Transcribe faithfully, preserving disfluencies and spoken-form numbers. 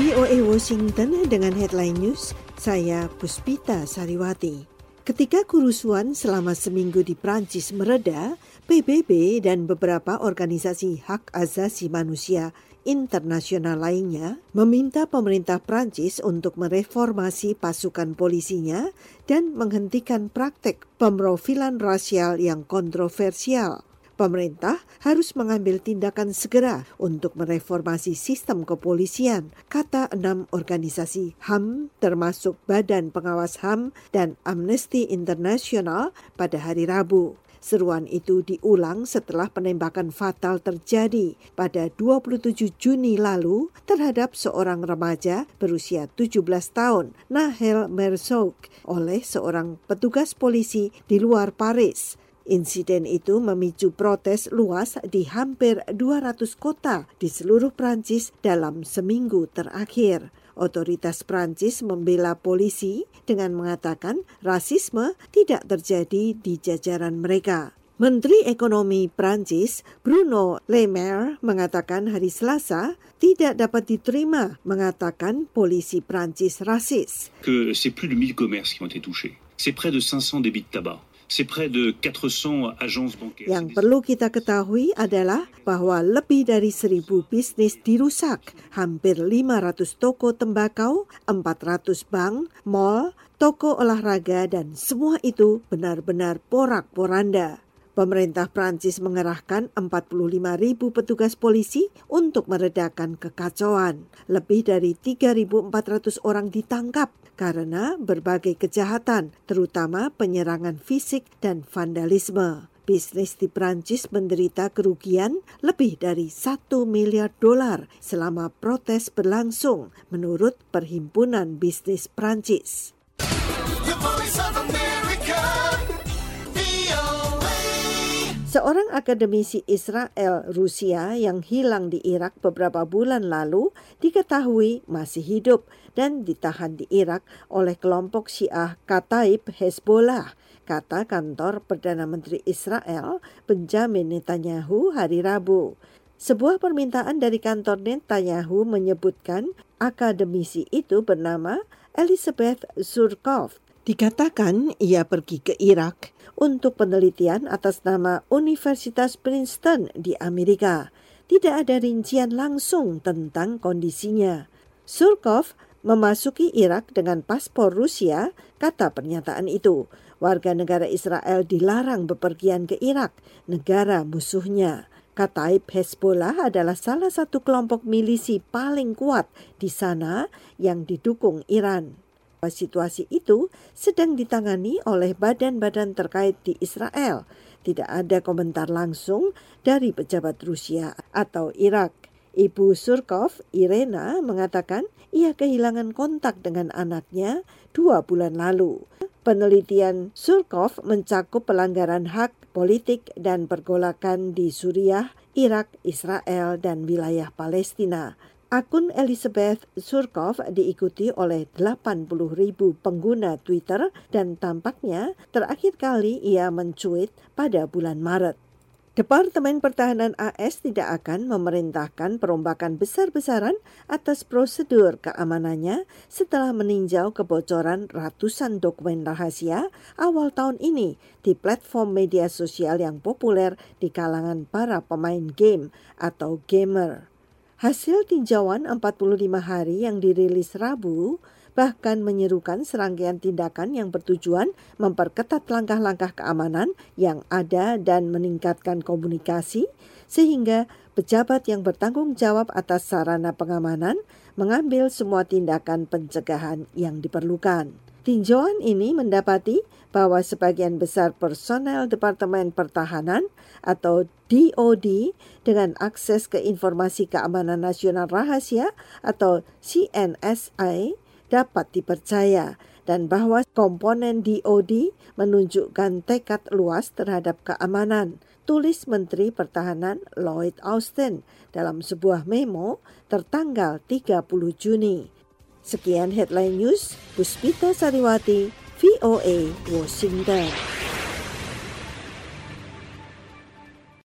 V O A Washington dengan headline news, saya Puspita Sariwati. Ketika kerusuhan selama seminggu di Prancis mereda, P B B dan beberapa organisasi hak asasi manusia internasional lainnya meminta pemerintah Prancis untuk mereformasi pasukan polisinya dan menghentikan praktek pemrofilan rasial yang kontroversial. Pemerintah harus mengambil tindakan segera untuk mereformasi sistem kepolisian, kata enam organisasi H A M termasuk Badan Pengawas H A M dan Amnesty International pada hari Rabu. Seruan itu diulang setelah penembakan fatal terjadi pada dua puluh tujuh Juni lalu terhadap seorang remaja berusia tujuh belas tahun, Nahel Merzoug, oleh seorang petugas polisi di luar Paris. Insiden itu memicu protes luas di hampir dua ratus kota di seluruh Prancis dalam seminggu terakhir. Otoritas Prancis membela polisi dengan mengatakan rasisme tidak terjadi di jajaran mereka. Menteri Ekonomi Prancis Bruno Le Maire mengatakan hari Selasa tidak dapat diterima mengatakan polisi Prancis rasis. Que c'est plus de mille commerces qui ont été touchés. C'est près de cinq cents débits de tabac. Yang perlu kita ketahui adalah bahwa lebih dari seribu bisnis dirusak, hampir lima ratus toko tembakau, empat ratus bank, mal, toko olahraga, dan semua itu benar-benar porak-poranda. Pemerintah Prancis mengerahkan empat puluh lima ribu petugas polisi untuk meredakan kekacauan. Lebih dari tiga ribu empat ratus orang ditangkap karena berbagai kejahatan, terutama penyerangan fisik dan vandalisme. Bisnis di Prancis menderita kerugian lebih dari satu miliar dolar selama protes berlangsung, menurut Perhimpunan Bisnis Prancis. Seorang akademisi Israel Rusia yang hilang di Irak beberapa bulan lalu diketahui masih hidup dan ditahan di Irak oleh kelompok Syiah Kataib Hezbollah, kata kantor Perdana Menteri Israel Benjamin Netanyahu hari Rabu. Sebuah permintaan dari kantor Netanyahu menyebutkan akademisi itu bernama Elizabeth Surkov. Dikatakan ia pergi ke Irak untuk penelitian atas nama Universitas Princeton di Amerika. Tidak ada rincian langsung tentang kondisinya. Surkov memasuki Irak dengan paspor Rusia, kata pernyataan itu. Warga negara Israel dilarang bepergian ke Irak, negara musuhnya. Kataib Hezbollah adalah salah satu kelompok milisi paling kuat di sana yang didukung Iran. Situasi itu sedang ditangani oleh badan-badan terkait di Israel. Tidak ada komentar langsung dari pejabat Rusia atau Irak. Ibu Surkov, Irena, mengatakan ia kehilangan kontak dengan anaknya dua bulan lalu. Penelitian Surkov mencakup pelanggaran hak politik dan pergolakan di Suriah, Irak, Israel, dan wilayah Palestina. Akun Elizabeth Surkov diikuti oleh delapan puluh ribu pengguna Twitter dan tampaknya terakhir kali ia mencuit pada bulan Maret. Departemen Pertahanan A S tidak akan memerintahkan perombakan besar-besaran atas prosedur keamanannya setelah meninjau kebocoran ratusan dokumen rahasia awal tahun ini di platform media sosial yang populer di kalangan para pemain game atau gamer. Hasil tinjauan empat puluh lima hari yang dirilis Rabu bahkan menyerukan serangkaian tindakan yang bertujuan memperketat langkah-langkah keamanan yang ada dan meningkatkan komunikasi sehingga pejabat yang bertanggung jawab atas sarana pengamanan mengambil semua tindakan pencegahan yang diperlukan. Tinjauan ini mendapati bahwa sebagian besar personel Departemen Pertahanan atau D O D dengan akses ke informasi keamanan nasional rahasia atau C N S I dapat dipercaya dan bahwa komponen D O D menunjukkan tekad luas terhadap keamanan, tulis Menteri Pertahanan Lloyd Austin dalam sebuah memo tertanggal tiga puluh Juni. Sekian headline news, Puspita Sariwati, V O A Washington.